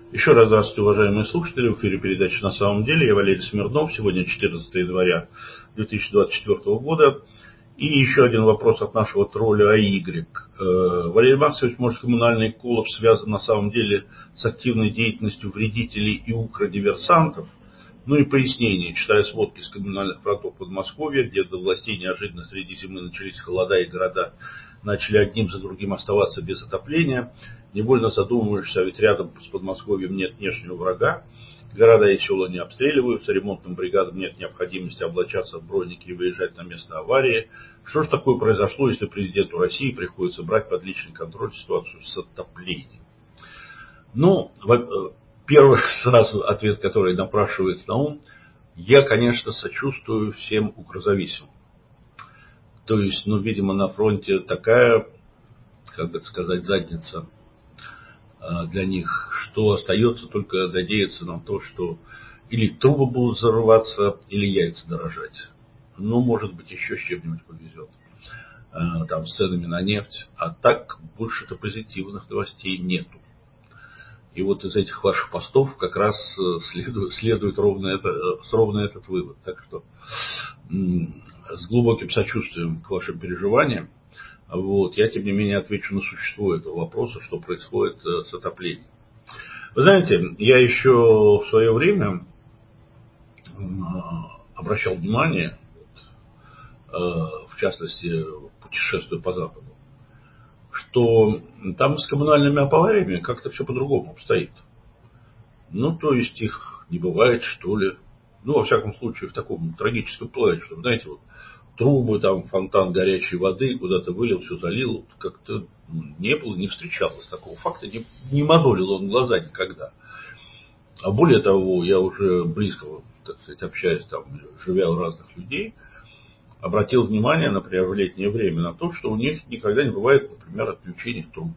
Еще раз здравствуйте, уважаемые слушатели. В эфире передача «На самом деле». Я Валерий Смирнов. Сегодня 14 января 2024 года. И еще один вопрос от нашего тролля АY. Валерий Максимович, может, коммунальный коллапс связан на самом деле с активной деятельностью вредителей и укродиверсантов? Ну и пояснение. Читая сводки с коммунальных фронтов Подмосковья, где до властей неожиданно среди зимы начались холода и города начали одним за другим оставаться без отопления, невольно задумываешься, а ведь рядом с Подмосковьем нет внешнего врага, города и села не обстреливаются, ремонтным бригадам нет необходимости облачаться в броники и выезжать на место аварии. Что же такое произошло, если президенту России приходится брать под личный контроль ситуацию с отоплением? Ну, первый сразу ответ, который напрашивается на ум, я, конечно, сочувствую всем укрзависимым. То есть, видимо, на фронте такая, как это сказать, задница для них, что остается только надеяться на то, что или трубы будут зарываться, или яйца дорожать. Может быть, еще с чем-нибудь повезет. Там, с ценами на нефть. А так, больше-то позитивных новостей нету. И вот из этих ваших постов как раз следует ровно этот вывод. Так что с глубоким сочувствием к вашим переживаниям, я, тем не менее, отвечу на существо этого вопроса, что происходит с отоплением. Вы знаете, я еще в свое время обращал внимание, в частности, путешествуя по Западу, что там с коммунальными авариями как-то все по-другому обстоит. То есть их не бывает, что ли. Во всяком случае, в таком трагическом плане, что, знаете, трубы, там, фонтан горячей воды, куда-то вылил, все залил. Как-то не было, не встречалось такого факта, не мозолил он глаза никогда. А более того, я уже близко, так сказать, общаясь, там, живя у разных людей, обратил внимание, например, в летнее время на то, что у них никогда не бывает, например, отключения труб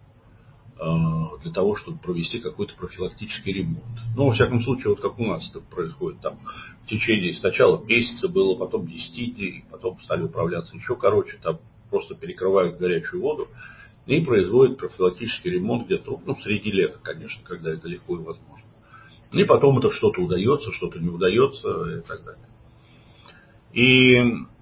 для того, чтобы провести какой-то профилактический ремонт. Во всяком случае, как у нас это происходит, там в течение сначала месяца было, потом 10 дней, потом стали управляться еще короче, там просто перекрывают горячую воду и производят профилактический ремонт где-то, среди лета, конечно, когда это легко и возможно. И потом это что-то удается, что-то не удается и так далее. И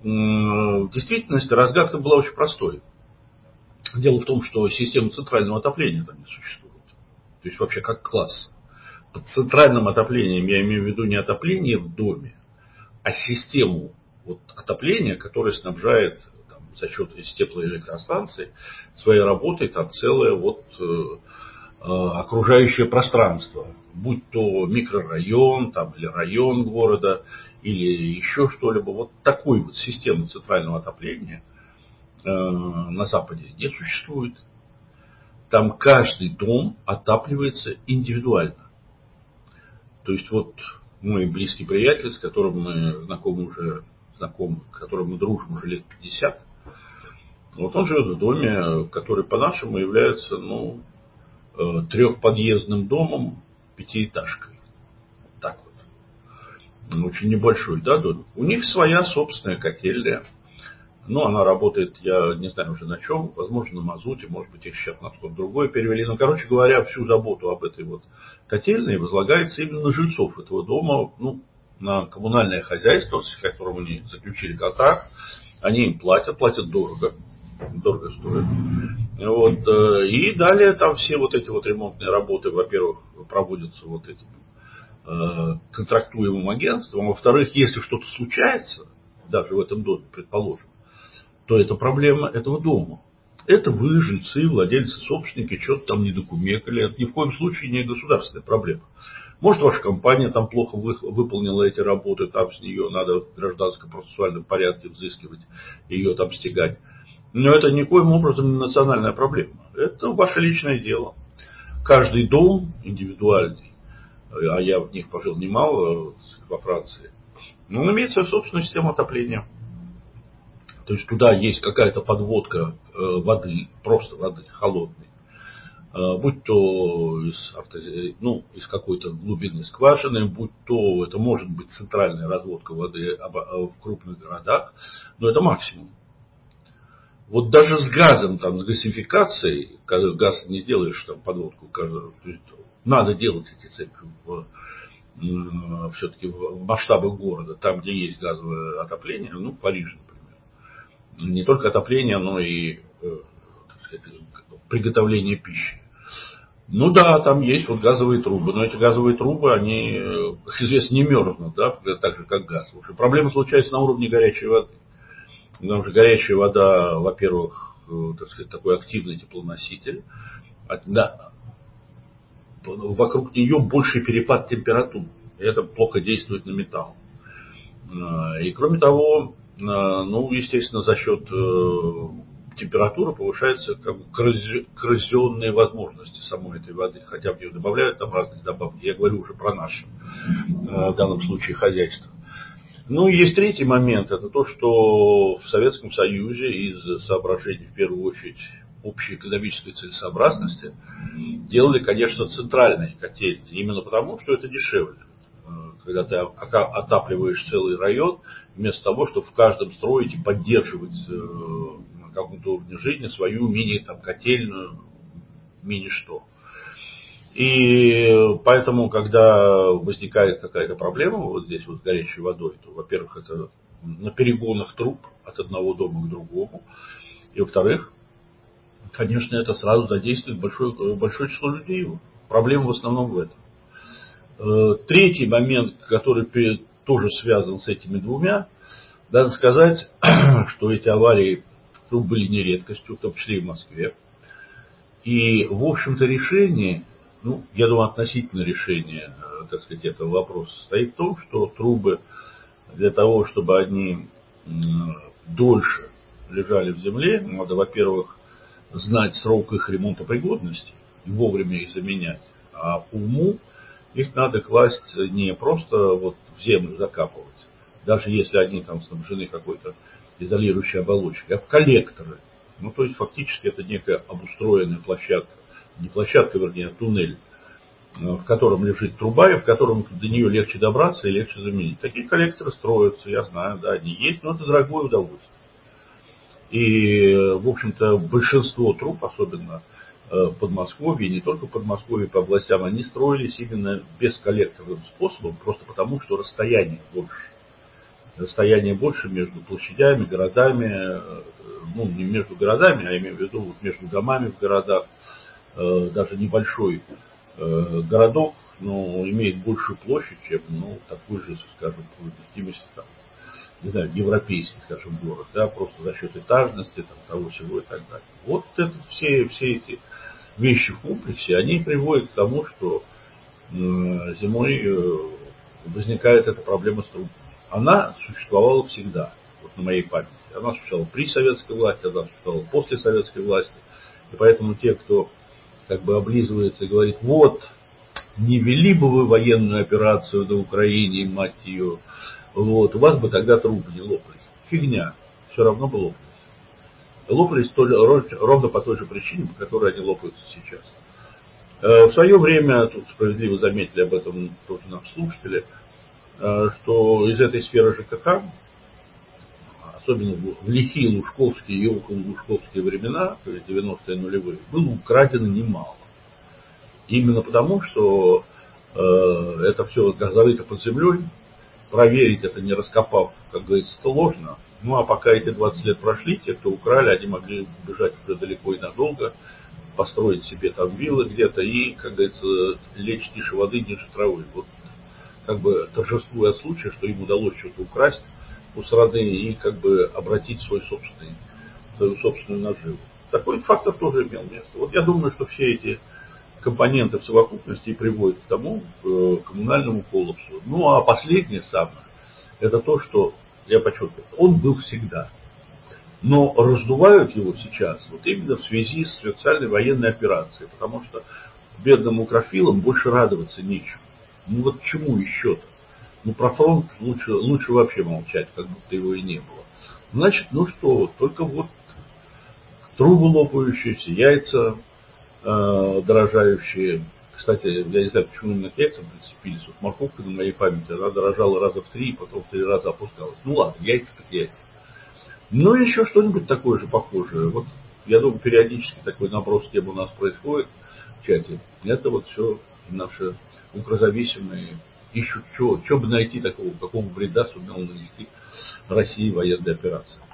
в действительности разгадка была очень простой. Дело в том, что системы центрального отопления там не существует. То есть вообще как класс. Под центральным отоплением я имею в виду не отопление в доме, а систему отопления, которая снабжает там, за счет из теплоэлектростанции своей работой там целое окружающее пространство. Будь то микрорайон там, или район города, или еще что-либо. Такой системы центрального отопления на Западе не существует. Там каждый дом отапливается индивидуально. То есть мой близкий приятель, с которым мы знакомы, с которым мы дружим уже лет 50, он живет в доме, который по-нашему является трехподъездным домом, пятиэтажкой. Так вот. Очень небольшой, домик. У них своя собственная котельная. Она работает, я не знаю уже на чем, возможно, на мазуте, может быть, их сейчас на что-то другое перевели. Короче говоря, всю заботу об этой котельной возлагается именно на жильцов этого дома, на коммунальное хозяйство, с которым они заключили контракт. Они им платят дорого стоит. И далее там все эти ремонтные работы, во-первых, проводятся этим контрактуемым агентством, а во-вторых, если что-то случается, даже в этом доме, предположим, то это проблема этого дома. Это вы, жильцы, владельцы, собственники, что-то там не докумекали. Это ни в коем случае не государственная проблема. Может, ваша компания там плохо выполнила эти работы, там с нее надо в гражданском процессуальном порядке взыскивать, ее там стягать. Но это никоим образом не национальная проблема. Это ваше личное дело. Каждый дом индивидуальный, а я в них пожил немало во Франции, имеет свою собственную систему отопления. То есть туда есть какая-то подводка воды, просто воды холодной, будь то из какой-то глубинной скважины, будь то это может быть центральная разводка воды в крупных городах, но это максимум. Вот даже с газом, там, с газификацией, когда газ не сделаешь там подводку, то есть надо делать эти цепи все-таки в масштабах города, там, где есть газовое отопление, ну, Париж, например. Не только отопление, но и так сказать, приготовление пищи. Ну да, там есть вот газовые трубы, но эти газовые трубы, они, как известно, не мерзнут, да, так же, как газ. В общем, проблема случается на уровне горячей воды. Потому что горячая вода, во-первых, так сказать, такой активный теплоноситель, да, вокруг нее больший перепад температур. И это плохо действует на металл. И кроме того, ну, естественно, за счет температуры повышаются как бы коррозионные возможности самой этой воды. Хотя в нее добавляют там разные добавки. Я говорю уже про наше, в данном случае, хозяйство. Ну и есть третий момент. Это то, что в Советском Союзе из соображений, в первую очередь, общей экономической целесообразности, делали, конечно, центральные котельные. Именно потому, что это дешевле. Когда ты отапливаешь целый район, вместо того, чтобы в каждом строить и поддерживать на каком-то уровне жизни свою мини-котельную, мини-что. И поэтому, когда возникает какая-то проблема вот здесь вот с горячей водой, то, во-первых, это на перегонах труб от одного дома к другому. И, во-вторых, конечно, это сразу задействует большое число людей. Проблема в основном в этом. Третий момент, который тоже связан с этими двумя, надо сказать, что эти аварии были не редкостью, в том числе и в Москве. И, в общем-то, решение, ну, я думаю, относительно решения, так сказать, этого вопроса состоит в том, что трубы для того, чтобы они дольше лежали в земле, надо, во-первых, знать срок их ремонтопригодности и вовремя их заменять, а по уму их надо класть не просто вот в землю закапывать, даже если они там снабжены какой-то изолирующей оболочкой, а в коллекторы. Ну, то есть, фактически, это некая обустроенная площадка, не площадка, вернее, а туннель, в котором лежит труба, и в котором до нее легче добраться и легче заменить. Такие коллекторы строятся, я знаю, да, они есть, но это дорогое удовольствие. И, в общем-то, большинство труб, особенно в Подмосковье, не только в Подмосковье, по областям, они строились именно бесколлекторным способом, просто потому, что расстояние больше. Расстояние больше между площадями, городами, ну, не между городами, а имею в виду вот между домами в городах. Даже небольшой городок, но имеет большую площадь, чем, ну, такой же, скажем, по вместимости, там, не знаю, европейский, скажем, город, да, просто за счет этажности, там, того всего и так далее. Вот это, все эти вещи в комплексе, они приводят к тому, что зимой возникает эта проблема с трубами. Она существовала всегда, вот на моей памяти. Она существовала при советской власти, она существовала после советской власти. И поэтому те, кто как бы облизывается и говорит, вот, не вели бы вы военную операцию на Украине, мать ее, вот, у вас бы тогда трубы не лопались. Фигня, все равно бы лопались. Лопались ровно по той же причине, по которой они лопаются сейчас. В свое время, тут справедливо заметили об этом тоже наши слушатели, что из этой сферы ЖКХ, особенно в лихие лужковские и окололужковские времена, то есть 90-е нулевые, было украдено немало. Именно потому, что это все зарыто под землей, проверить это не раскопав, как говорится, сложно. Ну а пока эти 20 лет прошли, те, кто украли, они могли бежать уже далеко и надолго, построить себе там виллы где-то и, как говорится, лечь тише воды, ниже травы. Вот как бы торжествуя от случая, что им удалось что-то украсть у страны и как бы обратить свою собственную наживу. Такой фактор тоже имел место. Вот я думаю, что все эти компоненты в совокупности и приводят к тому, к коммунальному коллапсу. Ну а последнее самое, это то, что, я подчеркиваю, он был всегда. Но раздувают его сейчас вот именно в связи с специальной военной операцией, потому что бедным укрофилам больше радоваться нечем. Ну вот чему еще-то? Ну про фронт лучше вообще молчать, как будто его и не было. Значит, ну что, только вот трубы лопающиеся, яйца дорожающие. Кстати, я не знаю, почему именно к яйцам прицепились. Вот морковка на моей памяти, она дорожала раза в 3, потом в 3 раза опускалась. Ну ладно, яйца как яйца. Ну, еще что-нибудь такое же похожее. Вот, я думаю, периодически такой наброс тем у нас происходит в чате. Это вот все наши укрозависимые ищут, что бы найти такого, какого вреда сумел нанести России военная операция.